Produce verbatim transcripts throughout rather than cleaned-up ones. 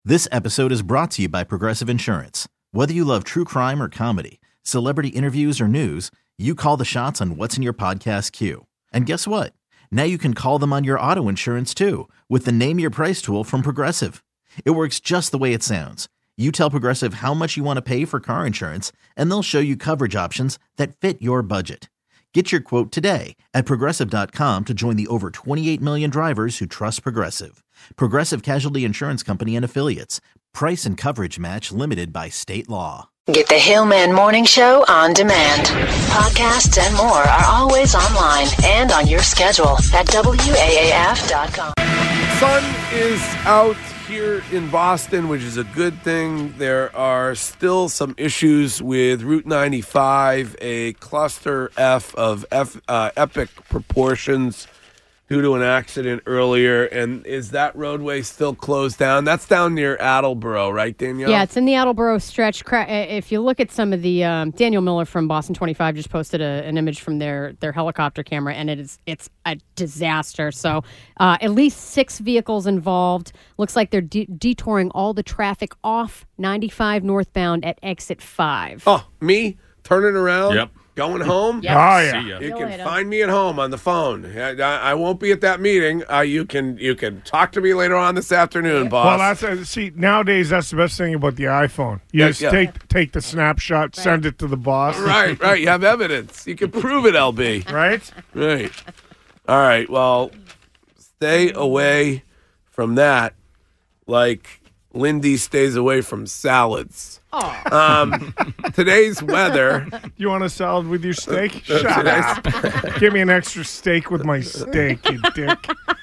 This episode is brought to you by Progressive Insurance. Whether you love true crime or comedy, celebrity interviews or news, you call the shots on what's in your podcast queue. And guess what? Now you can call them on your auto insurance too with the Name Your Price tool from Progressive. It works just the way it sounds. You tell Progressive how much you want to pay for car insurance, and they'll show you coverage options that fit your budget. Get your quote today at Progressive dot com to join the over twenty-eight million drivers who trust Progressive. Progressive Casualty Insurance Company and Affiliates. Price and coverage match limited by state law. Get the Hillman Morning Show on demand. Podcasts and more are always online and on your schedule at W A A F dot com. Sun is out here in Boston, which is a good thing. There are still some issues with Route ninety-five, a cluster F of F, uh, epic proportions due to an accident earlier. And is that roadway still closed down? That's down near Attleboro, right, Danielle? Yeah, it's in the Attleboro stretch. If you look at some of the, um, Daniel Miller from Boston twenty-five just posted a, an image from their, their helicopter camera, and it is it's a disaster. So uh, at least six vehicles involved. Looks like they're de- detouring all the traffic off ninety-five northbound at exit five. Oh, me? Turning around? Yep. Going home? Yep. Oh, yeah. You See you can later. find me at home on the phone. I, I, I won't be at that meeting. Uh, you can you can talk to me later on this afternoon, boss. Well, that's uh, see nowadays that's the best thing about the iPhone. You Yeah, just yeah. take take the snapshot, send it to the boss. right, right. You have evidence. You can prove it, L B. Right? Right. All right. Well, stay away from that, like Lindy stays away from salads. Oh. Um, today's weather. You want a salad with your steak? Shut up. Give me an extra steak with my steak, you dick.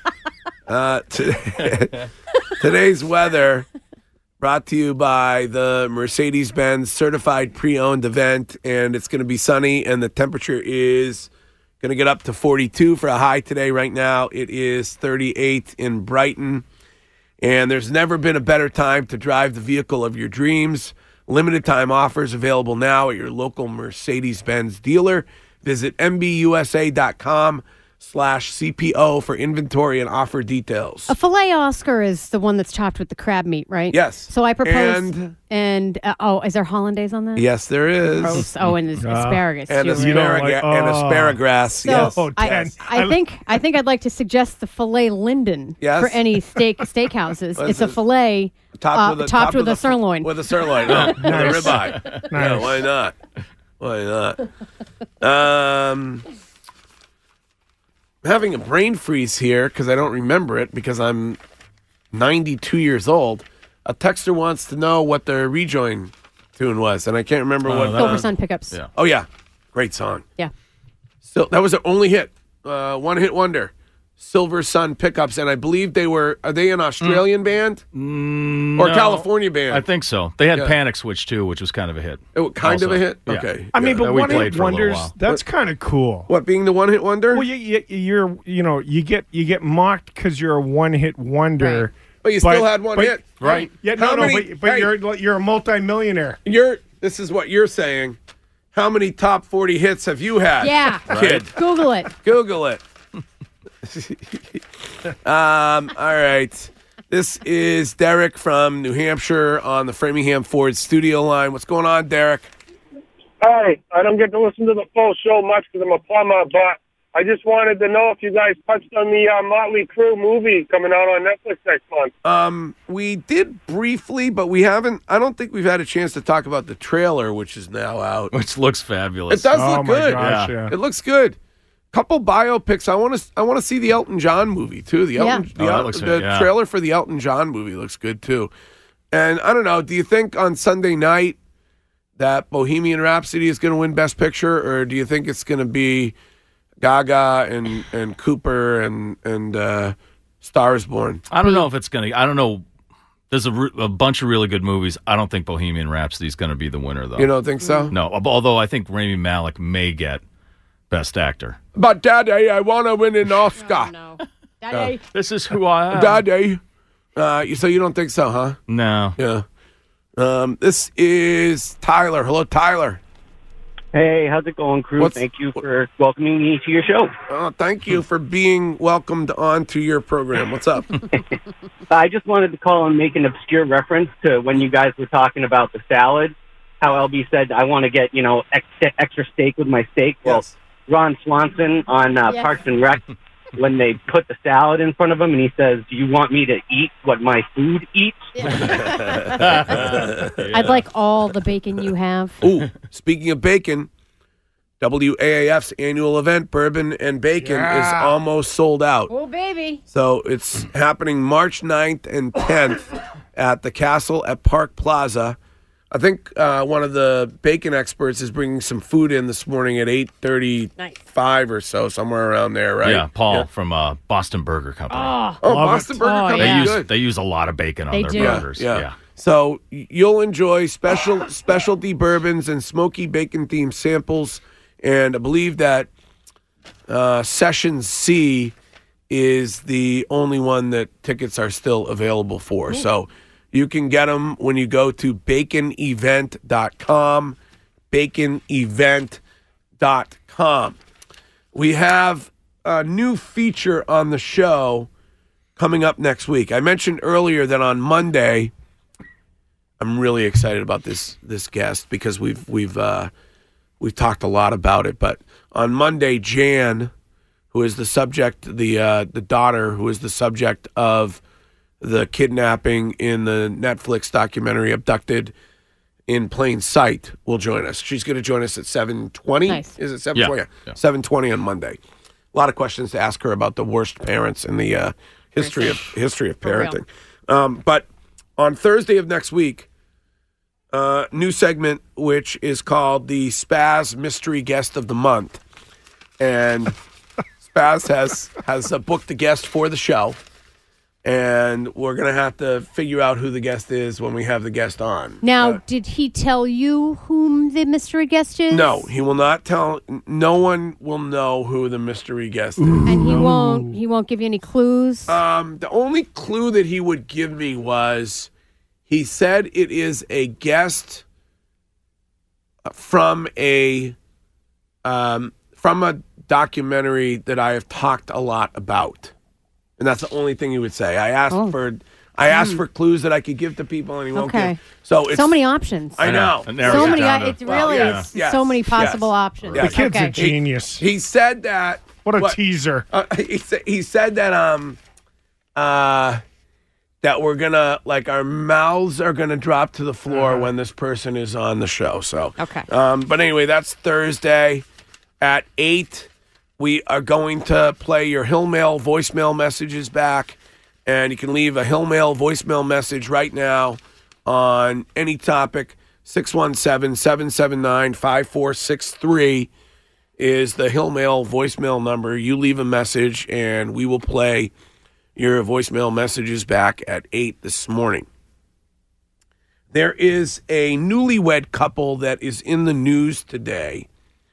Uh, today, today's weather brought to you by the Mercedes-Benz Certified Pre-Owned event, and it's going to be sunny, and the temperature is going to get up to forty-two for a high today. Right now, it is thirty-eight in Brighton, and there's never been a better time to drive the vehicle of your dreams. Limited time offers available now at your local Mercedes-Benz dealer. Visit M B U S A dot com slash C P O for inventory and offer details. A filet Oscar is the one that's topped with the crab meat, right? Yes. So I propose. And- And, uh, oh, is there hollandaise on that? Yes, there is. Gross. Oh, and there's asparagus And, too. asparagus, You don't like- and oh. asparagus, So yes. Oh, I, ten. I think I think I'd like to suggest the filet Linden Yes? for any steak steakhouses. What it's is a it? filet Topped uh, with a, topped with a f- sirloin. With a sirloin, oh, with a Nice. ribeye. Yeah, Nice. why not? Why not? Um, I'm having a brain freeze here because I don't remember it because I'm ninety-two years old. A texter wants to know what their rejoin tune was, and I can't remember Oh, what. that- Silver Sun pickups. Yeah. Oh yeah, great song. Yeah. So that was their only hit, uh, one hit wonder. Silver Sun Pickups, and I believe they were. Are they an Australian band Mm, or no, California band? I think so. They had Yeah. Panic Switch too, which was kind of a hit. Oh, kind of Also. a hit. Yeah. Okay. I mean, Yeah. but we one played hit for a little wonders, while. that's kind of cool. What, being the one hit wonder? Well, you, you, you're, you know, you get you get mocked because you're a one hit wonder. Right. But you still had one but- hit. Right. Yeah, no, How no, many- but, but hey. you're you're a multimillionaire. You're. This is what you're saying. How many top forty hits have you had? Yeah. Kid. Google it. Google it. um. All right. This is Derek from New Hampshire on the Framingham Ford studio line. What's going on, Derek? Hi, I don't get to listen to the full show much because I'm a plumber, but I just wanted to know if you guys touched on the uh, Motley Crue movie coming out on Netflix next month. Um, we did briefly, but we haven't. I don't think we've had a chance to talk about the trailer, which is now out. Which looks fabulous. It does Oh look my good. gosh, Yeah. yeah. It looks good. Couple biopics. I want to. I want to see the Elton John movie too. The Elton, Yeah. the, Oh, that El- looks the good, yeah. trailer for the Elton John movie looks good too. And I don't know. Do you think on Sunday night that Bohemian Rhapsody is going to win Best Picture, or do you think it's going to be Gaga and and Cooper and and uh, Star is Born? I don't know if it's gonna. I don't know. There's a, re- a bunch of really good movies. I don't think Bohemian Rhapsody is going to be the winner, though. You don't think so? No. Although I think Rami Malek may get Best Actor. But Daddy, I want to win an Oscar. Oh, no. Daddy. This is who I am. Daddy. Uh, you- so you don't think so, huh? No. Yeah. Um, this is Tyler. Hello, Tyler. Hey, how's it going, crew? What's- Thank you for welcoming me to your show. Oh, thank you for being welcomed onto your program. What's up? I just wanted to call and make an obscure reference to when you guys were talking about the salad, how L B said, I want to get, you know, ex- extra steak with my steak. Well, Yes. Ron Swanson on uh, Yes. Parks and Rec, when they put the salad in front of him and he says, do you want me to eat what my food eats? I'd like all the bacon you have. Ooh, speaking of bacon, W A A F's annual event, Bourbon and Bacon, Yeah. is almost sold out. Oh, baby. So it's happening March ninth and tenth at the Castle at Park Plaza. I think uh, one of the bacon experts is bringing some food in this morning at eight thirty-five or so, somewhere around there, right? Yeah, Paul from uh, Boston Burger Company. Oh, Oh, Love Boston it. Burger Oh, Company, they yeah. use good. they use a lot of bacon on They their do. burgers. Yeah, Yeah. So y- you'll enjoy special specialty bourbons and smoky bacon themed samples, and I believe that uh, Session C is the only one that tickets are still available for. So you can get them when you go to bacon event dot com, bacon event dot com. We have a new feature on the show coming up next week. I mentioned earlier that on Monday, I'm really excited about this this guest because we've we've uh, we've talked a lot about it. But on Monday, Jan, who is the subject, the uh, the daughter who is the subject of the kidnapping in the Netflix documentary "Abducted in Plain Sight," will join us. She's going to join us at seven twenty. Nice. Is it seven twenty? Yeah, yeah. seven twenty on Monday. A lot of questions to ask her about the worst parents in the uh, history of history of For real. parenting. Um, but on Thursday of next week, uh, new segment which is called the Spaz Mystery Guest of the Month, and Spaz has has uh, booked the guest for the show, and we're gonna have to figure out who the guest is when we have the guest on. Now, Uh, did he tell you whom the mystery guest is? no, he will not tell. No one will know who the mystery guest is. And he won't. He won't give you any clues. Um, the only clue that he would give me was he said it is a guest from a um, from a documentary that I have talked a lot about, and that's the only thing he would say. I asked Oh. for I asked for clues that I could give to people, and he won't Okay. give. So it's so many options. I know. It narrows so it many. down uh, to- It's really Well, yes, it's yes, so many yes. possible options. Yes. The kid's okay. a genius. He said that. What a teaser. Uh, he, sa- he said that um uh that we're gonna like our mouths are gonna drop to the floor when this person is on the show. So Okay. Um, but anyway, that's Thursday at eight. We are going to play your Hill Mail voicemail messages back, and you can leave a Hill Mail voicemail message right now on any topic. six one seven, seven seven nine, five four six three is the Hill Mail voicemail number. You leave a message, and we will play your voicemail messages back at eight this morning. There is a newlywed couple that is in the news today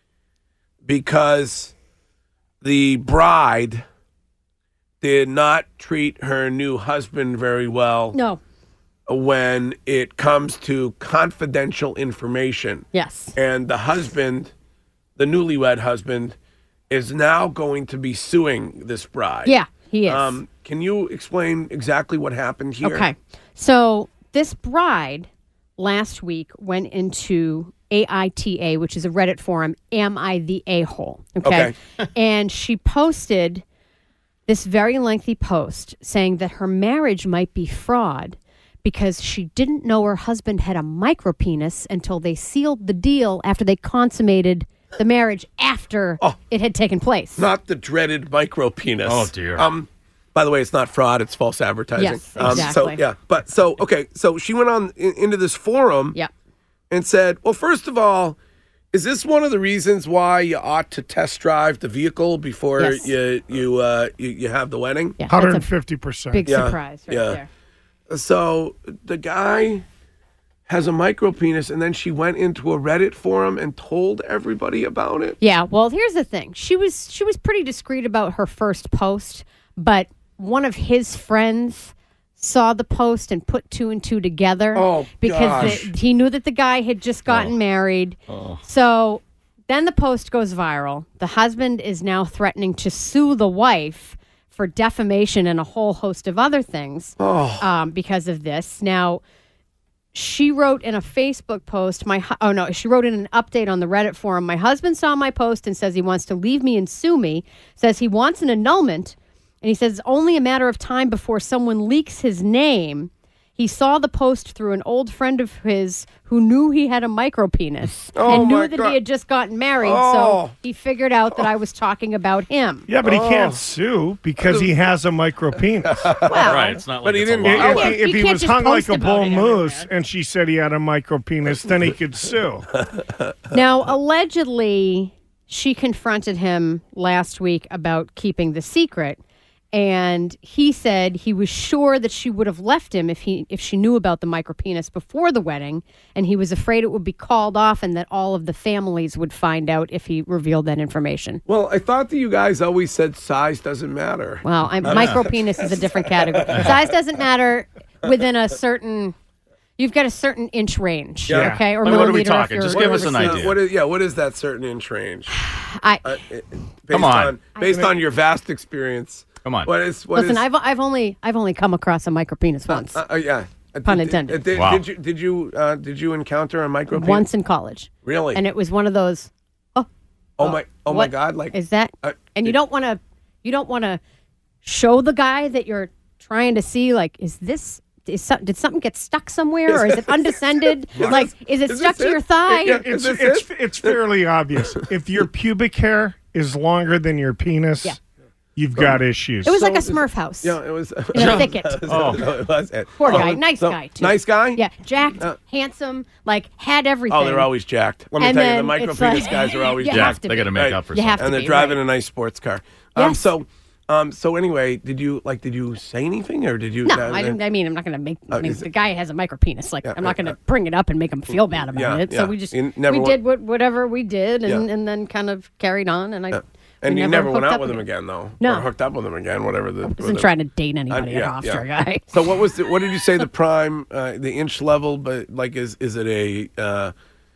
because the bride did not treat her new husband very well No. when it comes to confidential information. Yes. And the husband, the newlywed husband, is now going to be suing this bride. Yeah, he is. Um, can you explain exactly what happened here? Okay. So this bride last week went into A I T A, which is a Reddit forum, Am I the A-hole? Okay. And she posted this very lengthy post saying that her marriage might be fraud because she didn't know her husband had a micropenis until they sealed the deal after they consummated the marriage after Oh. it had taken place. Not the dreaded micro penis. Oh, dear. Um, by the way, it's not fraud; it's false advertising. Yes, Um, exactly. so yeah, but so okay, so she went on in, into this forum Yeah. and said, "Well, first of all, is this one of the reasons why you ought to test drive the vehicle before Yes. you you, uh, you you have the wedding?" Yeah. That's a one hundred fifty percent. big Yeah, surprise right yeah. there. So the guy has a micro penis, and then she went into a Reddit forum and told everybody about it. Yeah, well, here's the thing. She was she was pretty discreet about her first post, but one of his friends saw the post and put two and two together Oh, because gosh. the, he knew that the guy had just gotten married. So then the post goes viral. The husband is now threatening to sue the wife for defamation and a whole host of other things um, because of this. Now, she wrote in a Facebook post, my hu- oh no, she wrote in an update on the Reddit forum, my husband saw my post and says he wants to leave me and sue me, says he wants an annulment, and he says it's only a matter of time before someone leaks his name. He saw the post through an old friend of his who knew he had a micropenis Oh, and knew my that God. he had just gotten married, Oh. so he figured out that I was talking about him. Yeah, but he Oh. can't sue because he has a micro penis. Well, Right. It's not But like he it's a didn't- If, law. if Yeah, he, if you he can't was just hung like post a about bull it moose everywhere. and she said he had a micro penis, then he could sue. Now, allegedly, she confronted him last week about keeping the secret, and he said he was sure that she would have left him if he if she knew about the micropenis before the wedding, and he was afraid it would be called off and that all of the families would find out if he revealed that information. Well, I thought that you guys always said size doesn't matter. Well, I'm, micropenis is a different category. Size doesn't matter within a certain. You've got a certain inch range, Yeah. okay, or What- what are we millimeter. if talking? you're- Just give us an What's the- idea. What is, yeah, what is that certain inch range? I, Uh, it- based Come on. based on your vast experience. Come on. What is what listen, is, I've I've only I've only come across a micropenis once. Uh, uh, yeah. Uh, Pun did- intended. uh, Did, Wow. did you did you uh, did you encounter a micro penis? Once in college, Really? and it was one of those. Oh, oh my oh my what God! Like is that? uh, and you don't want to, you don't want to show the guy that you're trying to see. Like, is this? Is some, did something get stuck somewhere, or is it undescended? Like, is it is stuck this to your it? thigh? Yeah, It's, Is this it's, it? it's fairly obvious. If your pubic hair is longer than your penis, Yeah. you've got issues. It was So like a is- Smurf house yeah, it was. in a thicket. oh, no, it was. Poor So- guy, nice so- guy too. Nice guy. Yeah, jacked, Uh, handsome, like had everything. Oh, they're always jacked. Let me And tell you, the then micro it's penis like- guys are always You yeah, have jacked. to they got to be. make Right. up for You something. have to and they're be, driving right. a nice sports car. Um, Yes. so, um, so anyway, did you like? Did you say anything, or did you? No, uh, I, didn't, I mean, I'm not going to make. I Uh, mean, is it- the guy has a micro penis. Like, Yeah, I'm not uh, going to bring it up and make him feel bad about yeah, it. yeah. So we just You never we wa- did what, whatever we did, and, Yeah. and then kind of carried on. And I we And you never went hooked out up with him again, though. No. or hooked up with him again. Whatever the. I wasn't whatever. trying to date anybody Uh, at yeah, Hofstra, yeah. guy. So what was the, what did you say the prime uh, the inch level? But like, is is it a? Uh,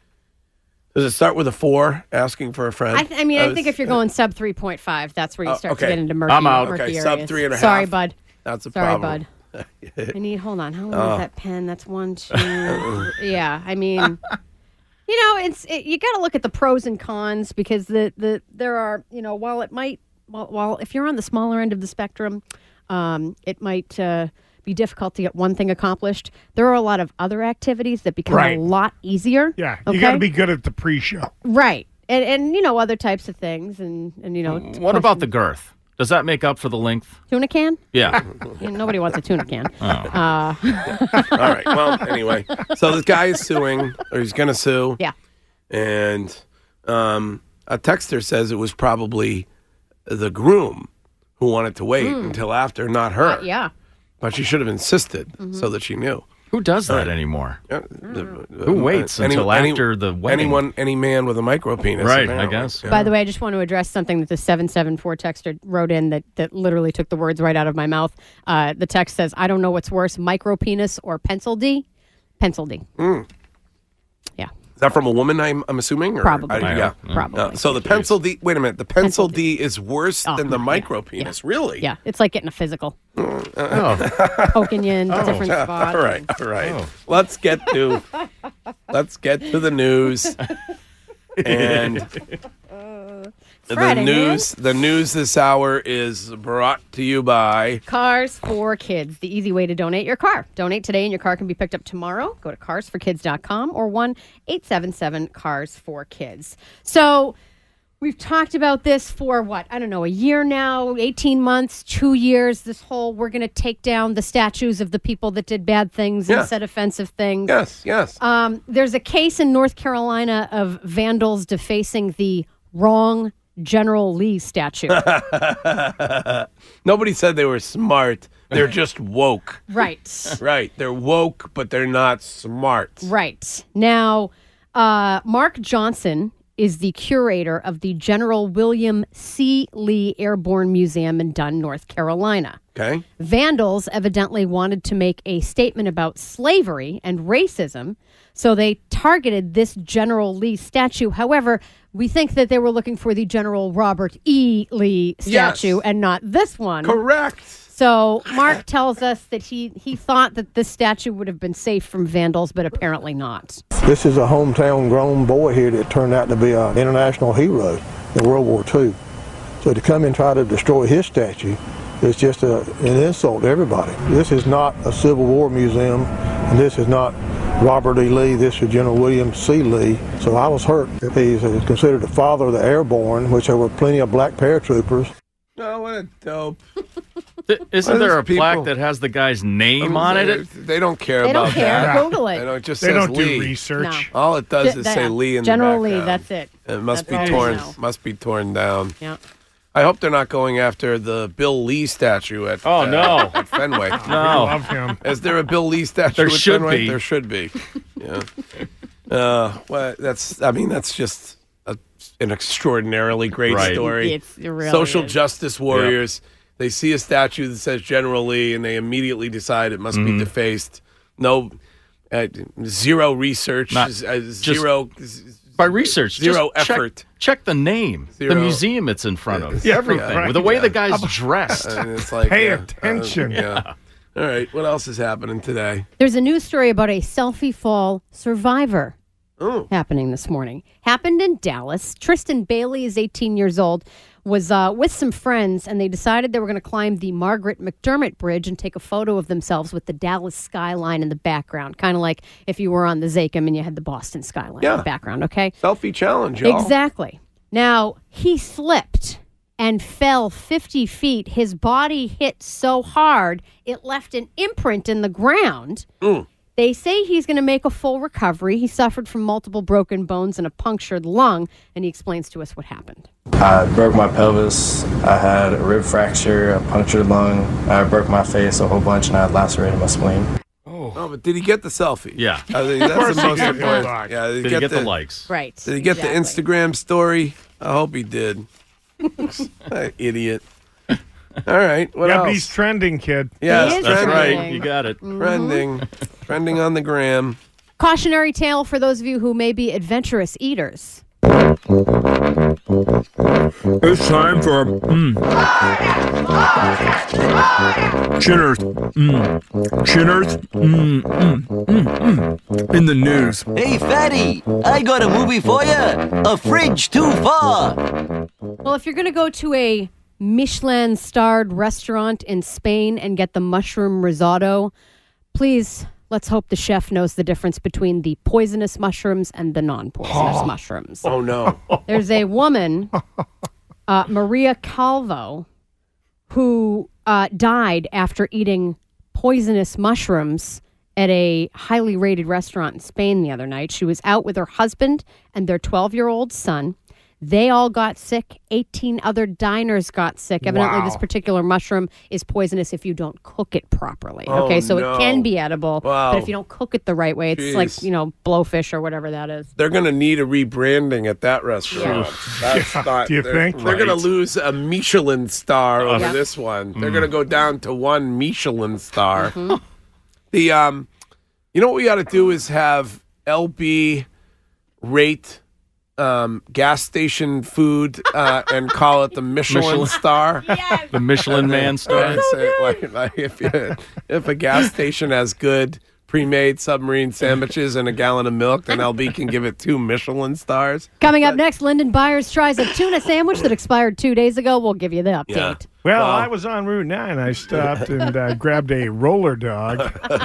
does it start with a four? Asking for a friend. I, th- I mean, I was- think if you're going sub three point five, that's where you Oh, start okay. to get into murky, I'm out. murky Okay, areas. sub three and a Sorry, half. bud. that's a Sorry, problem. bud. I need. Hold on. How long Oh. is that pen? That's one, two. yeah, I mean, you know, it's it, you got to look at the pros and cons because the the there are you know while it might while, while if you're on the smaller end of the spectrum, um, it might. Uh, be difficult to get one thing accomplished. There are a lot of other activities that become Right. a lot easier. yeah, okay? you got to be good at the pre-show. right, and and you know other types of things, and and you know. What about the girth? Does that make up for the length? tuna can? Yeah. You know, nobody wants a tuna can. All right. Well, anyway, so this guy is suing, or he's going to sue. Yeah. And um, a texter says it was probably the groom who wanted to wait until after, not her. Hmm. Yeah. But she should have insisted Mm-hmm. so that she knew. Who does that anymore? Yeah, the- the- Who waits any- until any- after the wedding? Anyone, any man with a micro penis. Right, I apparently. guess. Yeah. By the way, I just want to address something that the seven seven four texter wrote in that, that literally took the words right out of my mouth. Uh, the text says, I don't know what's worse, micro penis or pencil D. Pencil D. Yeah, Is that from a woman? I'm, I'm assuming. Or, Probably. I- yeah. probably. Uh, so the pencil D. Wait a minute. The pencil, Pencil D. is worse Oh, than the yeah, micro penis. Really? Yeah, it's like getting a physical. Oh, Poking you in different spots. All right. All right. Let's get to. let's get to the news. And the Friday, news. The news this hour is brought to you by. Cars for Kids, the easy way to donate your car. Donate today and your car can be picked up tomorrow. Go to cars for kids dot com or one eight seven seven cars for kids. So we've talked about this for what? I don't know, a year now, eighteen months, two years. This whole we're going to take down the statues of the people that did bad things Yeah. and said offensive things. Yes. Yes. Um, there's a case in North Carolina of vandals defacing the wrong General Lee statue. Nobody said they were smart. They're just woke. Right. Right. They're woke, but they're not smart. Right. Now, uh, Mark Johnson is the curator of the General William C. Lee Airborne Museum in Dunn, North Carolina. Okay. Vandals evidently wanted to make a statement about slavery and racism, so they targeted this General Lee statue. However, we think that they were looking for the General Robert E. Lee statue Yes. and not this one. Correct. So Mark tells us that he, he thought that this statue would have been safe from vandals, but apparently not. This is a hometown grown boy here that turned out to be an international hero in World War Two. So to come and try to destroy his statue is just a, an insult to everybody. This is not a Civil War museum, and this is not Robert E. Lee. This is General William C. Lee. So I was hurt. He's considered the father of the airborne, which there were plenty of black paratroopers. Oh, what a dope. Th- Isn't What there is a people- plaque that has the guy's name on They, it? they don't care They about don't care. that. Google They it. don't, it just They says don't Lee. do research. No. All it does Th- is say that- Lee in General the Lee, background. that's it. It must That's be all we torn. know. Must be torn down. Yeah. I hope they're not going after the Bill Lee statue at Oh, uh, no. at Fenway. I No. love him. Is there a Bill Lee statue There at should Fenway? be. There should be. Yeah. Uh, well, that's. I mean, that's just a, an extraordinarily great Right. story. It's, it really Social is. justice warriors. They see a statue that says General Lee, and they immediately decide it must Mm-hmm. be defaced. No, uh, zero research, Not- uh, zero. By research, Zero just check- effort. Check, the name, Zero. the museum it's in front of, Yeah, everything, right. with the way Yeah. the guy's dressed. And it's like, Pay yeah, attention. uh, yeah. All right. What else is happening today? There's a news story about a selfie fall survivor Oh, happening this morning. Happened in Dallas. Tristan Bailey is eighteen years old, was uh, with some friends, and they decided they were going to climb the Margaret McDermott Bridge and take a photo of themselves with the Dallas skyline in the background, kind of like if you were on the Zakim and you had the Boston skyline in Yeah. the background, okay? selfie challenge, y'all. Exactly. Now, he slipped and fell fifty feet. His body hit so hard, it left an imprint in the ground. Mm. They say he's going to make a full recovery. He suffered from multiple broken bones and a punctured lung, and he explains to us what happened. I broke my pelvis, I had a rib fracture, a punctured lung, I broke my face a whole bunch, and I lacerated my spleen. Oh, but did he get the selfie? Yeah. I think that's course the he most did. important. Doc. Yeah, Did he get the, likes? Right. Did he get exactly. the Instagram story? I hope he did. That idiot. All right. What yeah, else? but he's trending, kid. Yes, He is That's trending. right. You got it. Trending. Trending on the gram. Cautionary tale for those of you who may be adventurous eaters. It's time for mm. Chinners. Mm. Chinners. Mm, mm, mm, mm. In the news. Hey, fatty, I got a movie for you. A fridge too far. Well, if you're going to go to a Michelin-starred restaurant in Spain and get the mushroom risotto, please, let's hope the chef knows the difference between the poisonous mushrooms and the non-poisonous mushrooms. Oh, no. There's a woman, uh, Maria Calvo, who uh, died after eating poisonous mushrooms at a highly rated restaurant in Spain the other night. She was out with her husband and their twelve-year-old son. They all got sick. eighteen other diners got sick. Evidently, Wow. this particular mushroom is poisonous if you don't cook it properly. Oh, okay, so no. it can be edible, Wow. but if you don't cook it the right way, it's Jeez. like, you know, blowfish or whatever that is. They're going to need a rebranding at that restaurant. That's Yeah, not, do you they're, think? They're going Right. to lose a Michelin star over Yeah. this one. They're Mm. going to go down to one Michelin star. Mm-hmm. The um, you know what we got to do is have L B rate um, gas station food uh, and call it the Michelin, Michelin. star. The Michelin Man star. And say, like, like if, you, if a gas station has good pre-made submarine sandwiches and a gallon of milk, then L B can give it two Michelin stars. Coming up next, Lyndon Byers tries a tuna sandwich that expired two days ago. We'll give you the update. Yeah. Well, Wow. I was on Route nine. I stopped and uh, grabbed a roller dog.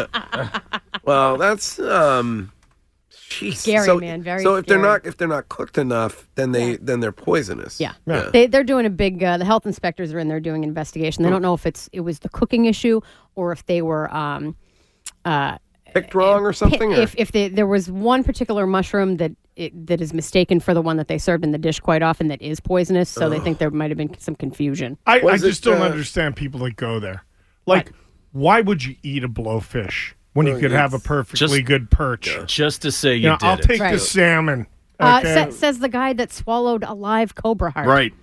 Well, that's um, jeez. Scary, so, man, very So if they're scary. not if they're not cooked enough, then they then they're poisonous. Yeah. Yeah. They, they're doing a big, uh, the health inspectors are in there doing an investigation. They don't know if it's it was the cooking issue or if they were, um, uh, Picked wrong or something. or- if, if they, there was one particular mushroom that it, that is mistaken for the one that they served in the dish quite often that is poisonous. So they think there might have been some confusion. I, I Was just it, don't uh, understand people that go there. Like, why would you eat a blowfish when you Well, could have a it's perfectly just- good perch? Just to say you, You know, did I'll it. take Right. the salmon Uh, Okay. sa- says the guy that swallowed a live cobra heart. Right.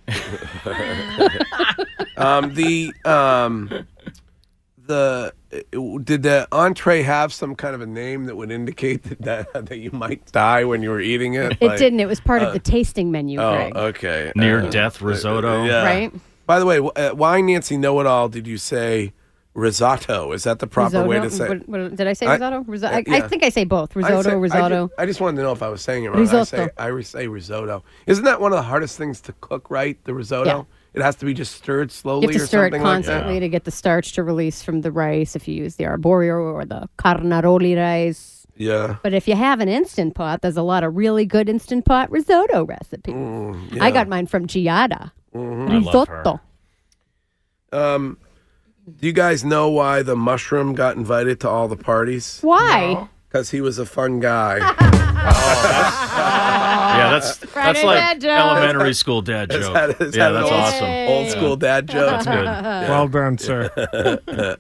um, the um, the did the entree have some kind of a name that would indicate that that, that you might die when you were eating it? It Like, didn't. It was part uh, of the tasting menu, Oh, Greg. okay. Near-death risotto. yeah. Right. By the way, wh- uh, why Nancy Know-It-All did you say risotto? Is that the proper way to Risotto? say? What, what, did I say I- risotto? Riso- uh, I, I yeah. think I say both. I Risotto, say- I risotto. ju- I just wanted to know if I was saying it wrong. I Risotto. say I re- say risotto. Isn't that one of the hardest things to cook? Right, the risotto. Yeah. It has to be just stirred slowly. You have to or stir it something like that? constantly to get the starch to release from the rice if you use the arborio or the carnaroli rice. Yeah. But if you have an Instant Pot, there's a lot of really good Instant Pot risotto recipes. Mm, I yeah. got mine from Giada. Mhm. I love Risotto. Um, do you guys know why the mushroom got invited to all the parties? Why? Because he was a fun guy. Yeah, that's that's Friday like dad joke. elementary school dad Is joke. that- is yeah, that an that's old- awesome. Old school dad joke. That's good. Well done, sir.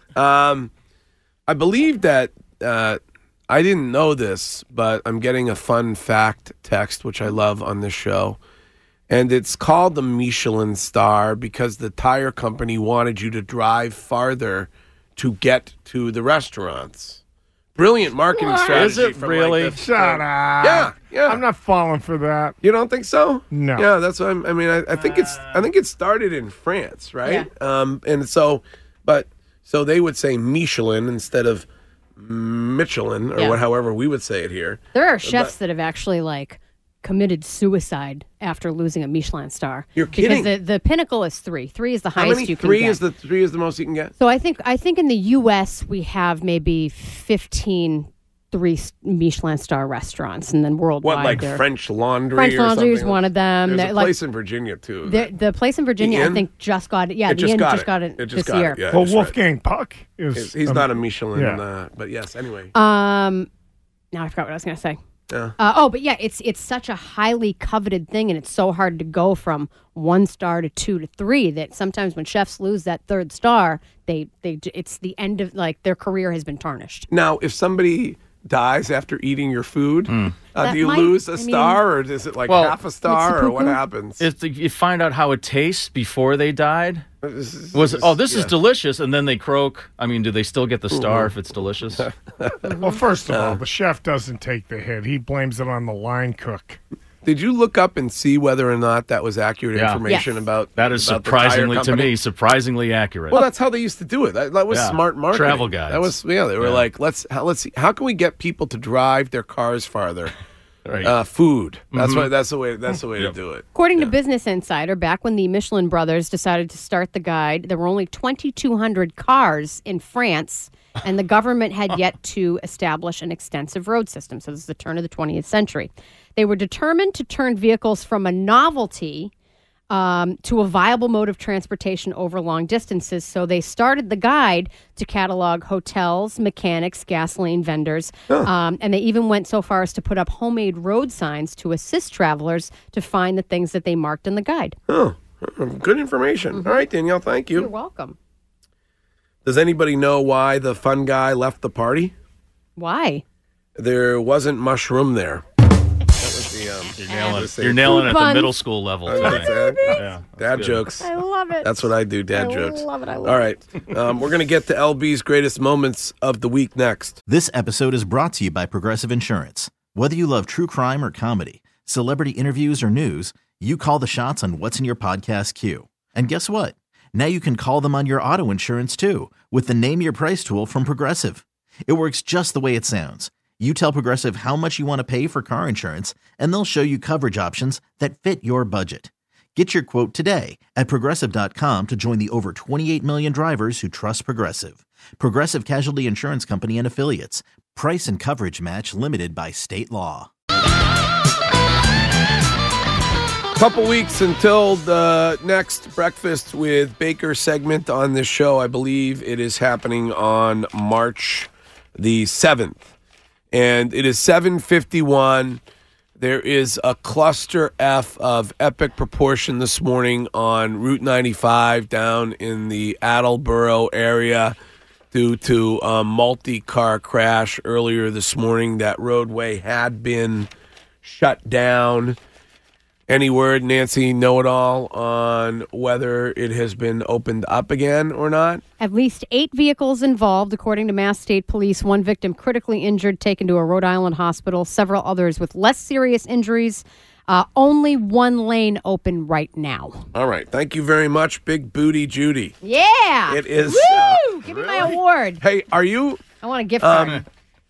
um, I believe that uh, I didn't know this, but I'm getting a fun fact text, which I love on this show. And it's called the Michelin Star because the tire company wanted you to drive farther to get to the restaurants. Brilliant marketing What? strategy. Is it from, really? Like the, Shut up. Yeah, yeah. I'm not falling for that. You don't think so? No. Yeah, that's what I'm, I mean. I, I think it's. I think it started in France, right? Um, and so, but so they would say Michelin instead of Michelin or Yeah. what, however we would say it here. There are chefs that have actually like committed suicide after losing a Michelin star. You're kidding. Because the, the pinnacle is three. Three is the How highest many? you can Three get. is the three is the most you can get. So I think I think in the U S we have maybe fifteen three Michelin star restaurants, and then worldwide. What, like they're- French Laundry? French or Laundry is something? one of them. There's They're a like- place in Virginia too. The, the place in Virginia, The I Inn? think, just got it. Yeah, It the just Inn got just it. got it It just this got it, year. yeah. Well, that's right. Wolfgang Puck is. He's, he's um, not a Michelin, yeah. uh, but yes. Anyway, Um, now I forgot what I was going to say. yeah. Uh, oh, but yeah, it's it's such a highly coveted thing, and it's so hard to go from one star to two to three that sometimes when chefs lose that third star, they they it's the end of like their career has been tarnished. Now, if somebody dies after eating your food, uh, That do you might- lose a I mean- star, or is it like Well, half a star, or what seppuku? happens? If the, you find out how it tastes before they died, This is- was oh this yeah. is delicious, and then they croak. I mean, do they still get the star if it's delicious? Well, first of Uh. all, the chef doesn't take the hit. He blames it on the line cook. Did you look up and see whether or not that was accurate Yeah. information Yes. about That is about the tire surprisingly to company? me surprisingly accurate. Well, that's how they used to do it. That, that was Yeah. smart marketing. Travel guides. That was yeah. They were Yeah. like, let's how, let's see how can we get people to drive their cars farther. Right. Uh, food. That's Mhm. what. That's the way. That's the way Yep. to do it. According to Business Insider, back when the Michelin brothers decided to start the guide, there were only twenty-two hundred cars in France, and the government had yet to establish an extensive road system. So this is the turn of the twentieth century. They were determined to turn vehicles from a novelty um, to a viable mode of transportation over long distances. So they started the guide to catalog hotels, mechanics, gasoline vendors, um, and they even went so far as to put up homemade road signs to assist travelers to find the things that they marked in the guide. Oh, good information. All right, Danielle. Thank you. You're welcome. Does anybody know why the fun guy left the party? Why? There wasn't mushroom there. That was the. Um, You're nailing, Let's see. you're nailing it at the Puns. middle school level. I love today. that. Yeah, Dad good. jokes. I love it. That's what I do. Dad I jokes. love it. I love All right. Um, we're going to get to L B's greatest moments of the week next. This episode is brought to you by Progressive Insurance. Whether you love true crime or comedy, celebrity interviews or news, you call the shots on what's in your podcast queue. And guess what? Now you can call them on your auto insurance too with the Name Your Price tool from Progressive. It works just the way it sounds. You tell Progressive how much you want to pay for car insurance, and they'll show you coverage options that fit your budget. Get your quote today at Progressive dot com to join the over twenty-eight million drivers who trust Progressive. Progressive Casualty Insurance Company and Affiliates. Price and coverage match limited by state law. Couple weeks until the next Breakfast with Baker segment on this show. I believe it is happening on March the seventh. And it is seven fifty-one. There is a cluster F of epic proportion this morning on Route ninety-five down in the Attleboro area due to a multi-car crash earlier this morning. That roadway had been shut down. Any word, Nancy, know-it-all on whether it has been opened up again or not? At least eight vehicles involved, according to Mass State Police. One victim critically injured, taken to a Rhode Island hospital. Several others with less serious injuries. Uh, only one lane open right now. All right. Thank you very much, Big Booty Judy. Yeah. It is. Woo! Uh, Give me my award. Hey, are you... I want a gift card. Um,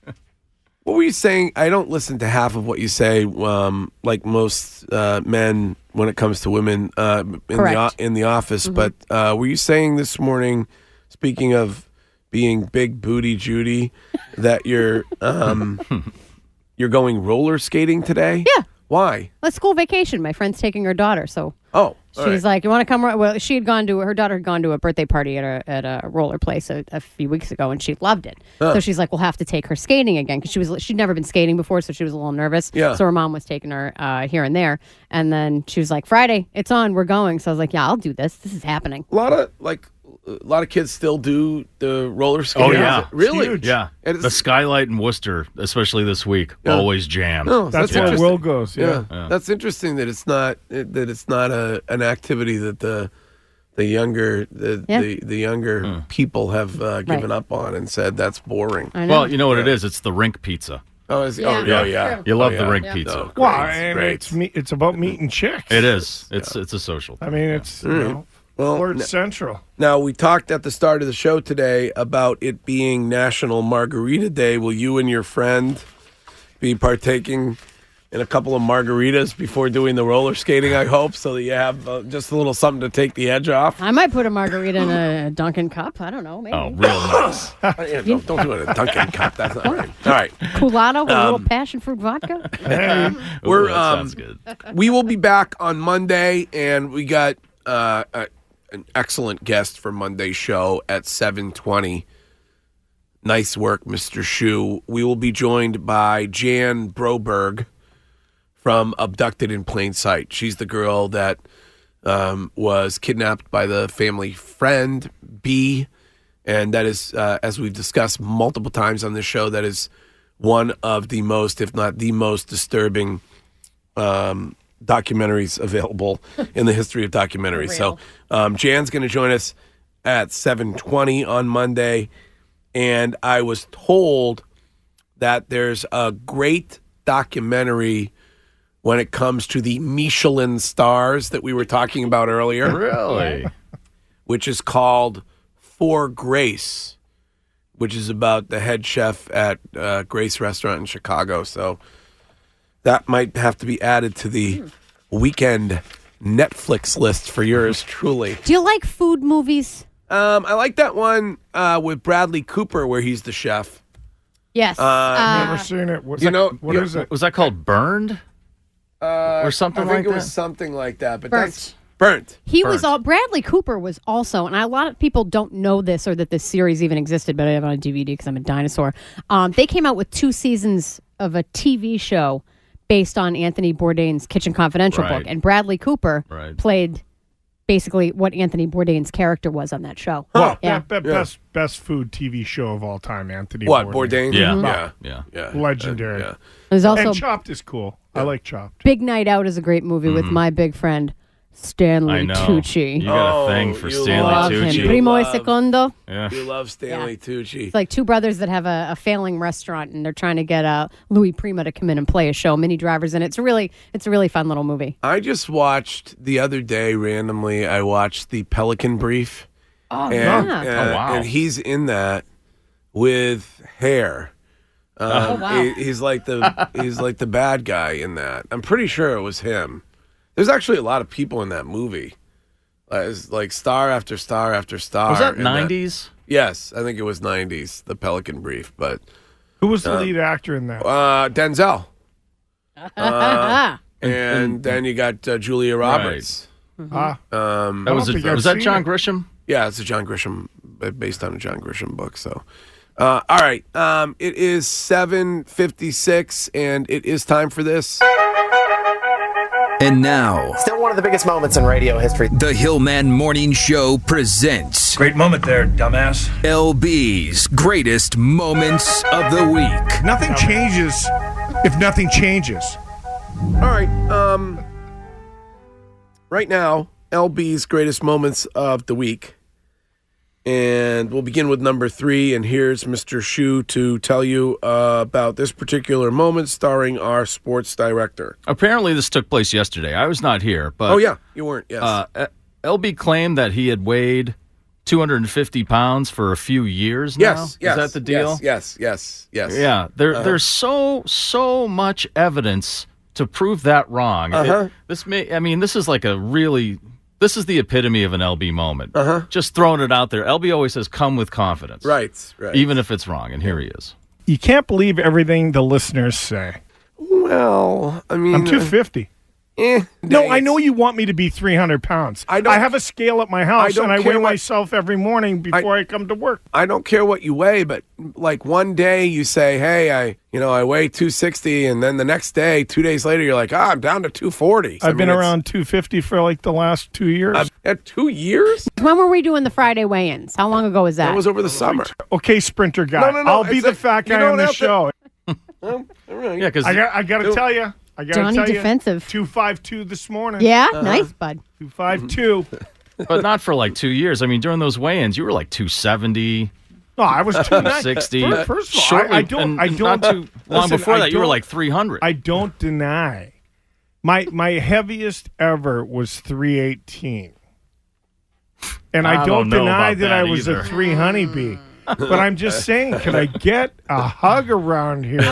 what were you saying? I don't listen to half of what you say, um, like most uh, men when it comes to women uh, in Correct. the o- in the office. Mhm. But uh, were you saying this morning, speaking of being Big Booty Judy, that you're um, you're going roller skating today? Yeah. Why? Let's school vacation. My friend's taking her daughter, so Oh, she's all right. like, "You want to come?" ro-" Well, she had gone to her daughter had gone to a birthday party at a at a roller place a, a few weeks ago, and she loved it. Huh. So she's like, "We'll have to take her skating again," because she was she'd never been skating before, so she was a little nervous. Yeah. So her mom was taking her uh, here and there, and then she was like, "Friday, it's on. We're going." So I was like, "Yeah, I'll do this. This is happening." A lot of like a lot of kids still do the roller Oh, skating. yeah. Really? Yeah. And it's- The Skylight in Worcester, especially this week, Yeah. always jammed. No, that's, where interesting. Will goes. Yeah. Yeah. That's interesting that it's not that it's not a an activity that the the younger the Yeah. the, the younger people have uh, given Right. up on and said that's boring. I know. Well, you know what it is? It's the rink pizza. Oh, is, Yeah. oh, yeah, yeah. You love Oh, the yeah. rink Yeah. pizza. No, Well, great, and great. it's me, it's about meeting chicks. It is. It's it's a social thing. I mean, it's you Mm. know, Well, Flirt n- Central. Now, we talked at the start of the show today about it being National Margarita Day. Will you and your friend be partaking in a couple of margaritas before doing the roller skating, I hope, so that you have uh, just a little something to take the edge off? I might put a margarita in a Dunkin' cup. I don't know. Maybe. Oh, real nice. Yeah, don't, don't do it in a Dunkin' cup. That's not right. All right. Culotta with a Um, little passion fruit vodka. We're, Ooh, that um, sounds good. We will be back on Monday, and we got uh, a, an excellent guest for Monday's show at seven twenty. Nice work, Mister Shu. We will be joined by Jan Broberg from Abducted in Plain Sight. She's the girl that um, was kidnapped by the family friend, B, and that is, uh, as we've discussed multiple times on this show, that is one of the most, if not the most disturbing um, documentaries available in the history of documentaries. So um, Jan's going to join us at seven twenty on Monday, and I was told that there's a great documentary when it comes to the Michelin stars that we were talking about earlier. Really? Which is called For Grace, which is about the head chef at uh, Grace Restaurant in Chicago. So that might have to be added to the weekend Netflix list for yours truly. Do you like food movies? Um, I like that one uh, with Bradley Cooper where he's the chef. Yes. Uh, Uh, Never seen it. What's you that- know, what you- is it? Was that called Burned? Uh, Or something I think like it was that? something like that. But Burnt. that's burnt. He was Burnt. all Bradley Cooper was also, and a lot of people don't know this or that this series even existed, but I have it on D V D because I'm a dinosaur. Um, they came out with two seasons of a T V show based on Anthony Bourdain's Kitchen Confidential Right. book, and Bradley Cooper Right. played basically what Anthony Bourdain's character was on that show. Well, Yeah. be- be- Yeah. best best food T V show of all time, Anthony. What, Bourdain? Yeah. Mm-hmm. Yeah. Yeah. Yeah. Legendary. Uh, yeah. There's also And Chopped is cool. I like Chopped. Big Night Out is a great movie with my big friend Stanley I know. Tucci. You got Oh, a thing for you Stanley Love him. Tucci. Primo e Love- secondo. Yeah. You love Stanley Tucci. It's like two brothers that have a, a failing restaurant, and they're trying to get uh, Louis Prima to come in and play a show. Mini Drivers, and it's a really, it's a really fun little movie. I just watched the other day randomly. I watched the Pelican Brief. Oh and, yeah. uh, Oh, wow. and he's in that with hair. Um, Oh, wow. he- he's like the he's like the bad guy in that. I'm pretty sure it was him. There's actually a lot of people in that movie. Uh, it's like star after star after star. Was that in nineties? Yes, I think it was nineties. The Pelican Brief, but Who was the Uh, lead actor in that? uh, Denzel, uh, and then you got uh, Julia Roberts. Ah, Um, That was don't it. think I've Was that seen John it. Grisham? Yeah, it's a John Grisham, based on a John Grisham book. So, uh, all right, um, it is seven fifty-six, and it is time for this. And now, Still one of the biggest moments in radio history. the Hillman Morning Show presents Great moment there, dumbass. L B's greatest moments of the week. nothing changes if nothing changes. All right. Um, right now, L B's greatest moments of the week. And we'll begin with number three. And here's Mister Shu to tell you uh, about this particular moment starring our sports director. Apparently, this took place yesterday. I was not here. But Oh, yeah. You weren't. Yes. Uh, L B claimed that he had weighed two hundred fifty pounds for a few years now. Yes, yes. Is that the deal? Yes, yes, yes. yes. Yeah. There, Uh-huh. There's so, so much evidence to prove that wrong. Uh-huh. It, this may, I mean, this is like a really, this is the epitome of an L B moment. Uh-huh. Just throwing it out there. L B always says, come with confidence. Right, right. Even if it's wrong. And here he is. You can't believe everything the listeners say. Well, I mean... I'm two fifty. Eh, No, I know you want me to be three hundred pounds. I, don't- I have a scale at my house, I don't and I care weigh what- myself every morning before I, come to work. I don't care what you weigh, but like one day you say, hey, I, you know, I weigh two sixty, and then the next day, two days later, you're like, ah, I'm down to two forty. I've been around two fifty for like the last two years. Uh, at two years? When were we doing the Friday weigh-ins? How long ago was that? That was over the summer. Okay, Sprinter guy. No, no, no, I'll be it's the a- fat you guy don't on the have to- show. Well, all right. Yeah, because I got, I got to Do- tell you. I got to Johnny tell you. defensive. two five two this morning. Yeah, Uh-huh. nice, bud. two five two. but not for like two years. I mean, during those weigh-ins, you were like two seventy. No, I was two sixty. First, first of all, Shortly, I, I don't. and I don't. Not too long listen, before I that, you were don't- like three hundred. I don't deny. My my heaviest ever was three eighteen, and I, I don't, don't know deny about that, that I was either. a three honeybee. But I'm just saying, can I get a hug around here?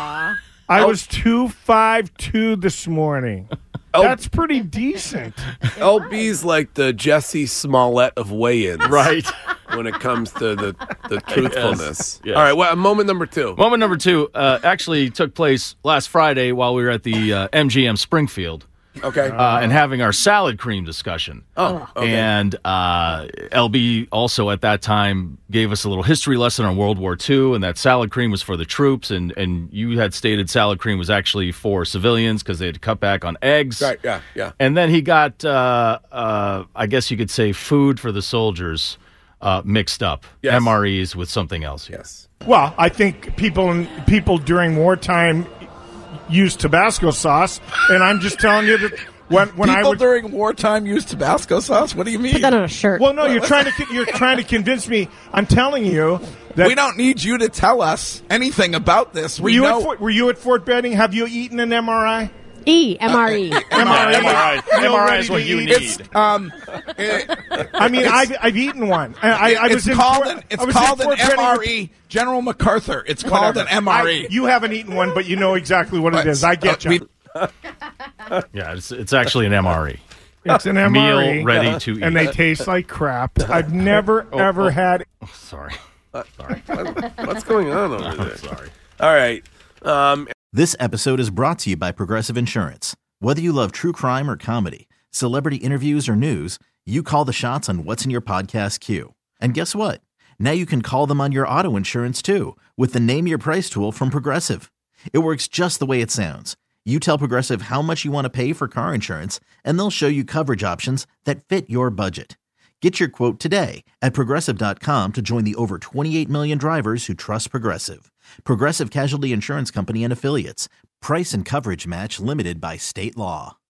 I was two five two this morning. That's pretty decent. L B's like the Jesse Smollett of weigh-ins. Right. When it comes to the, the truthfulness. Yes. All right, well, moment number two. Moment number two uh, actually took place last Friday while we were at the uh, M G M Springfield. Okay. Uh, and having our salad cream discussion. Oh, okay. And uh, L B also at that time gave us a little history lesson on World War Two, and that salad cream was for the troops, and, and you had stated salad cream was actually for civilians because they had to cut back on eggs. Right, yeah, yeah. And then he got, uh, uh, I guess you could say, food for the soldiers uh, mixed up, Yes. M R Es with something else. Yes. Well, I think people in, people during wartime use Tabasco sauce, and I'm just telling you that when when People I would. during wartime use Tabasco sauce? What do you mean? Put that on a shirt. Well, no, you're trying to you're trying to convince me. I'm telling you that we don't need you to tell us anything about this. Were We you know. at Fort, were you at Fort Benning? Have you eaten an M R I? E, M R E. M R I. M R I. Meal M R I ready is what to you eat. need. It's um, it- I mean, It's- I've I've eaten one. I, I, I was it's in called Fort, an it's I was in called an Fort Benning M R E. General MacArthur. It's called an Whatever. M R E. I- you haven't eaten one, but you know exactly what it is. I get Uh, you. we- Yeah, it's, it's actually an M R E. It's an M R E. Meal ready to eat. and they taste like crap. I've never Oh, ever oh. had. Oh, sorry. Sorry. What- what's going on over I'm there? sorry. All right. Um, This episode is brought to you by Progressive Insurance. Whether you love true crime or comedy, celebrity interviews or news, you call the shots on what's in your podcast queue. And guess what? Now you can call them on your auto insurance too with the Name Your Price tool from Progressive. It works just the way it sounds. You tell Progressive how much you want to pay for car insurance, and they'll show you coverage options that fit your budget. Get your quote today at Progressive dot com to join the over twenty-eight million drivers who trust Progressive. Progressive Casualty Insurance Company and Affiliates. Price and coverage match limited by state law.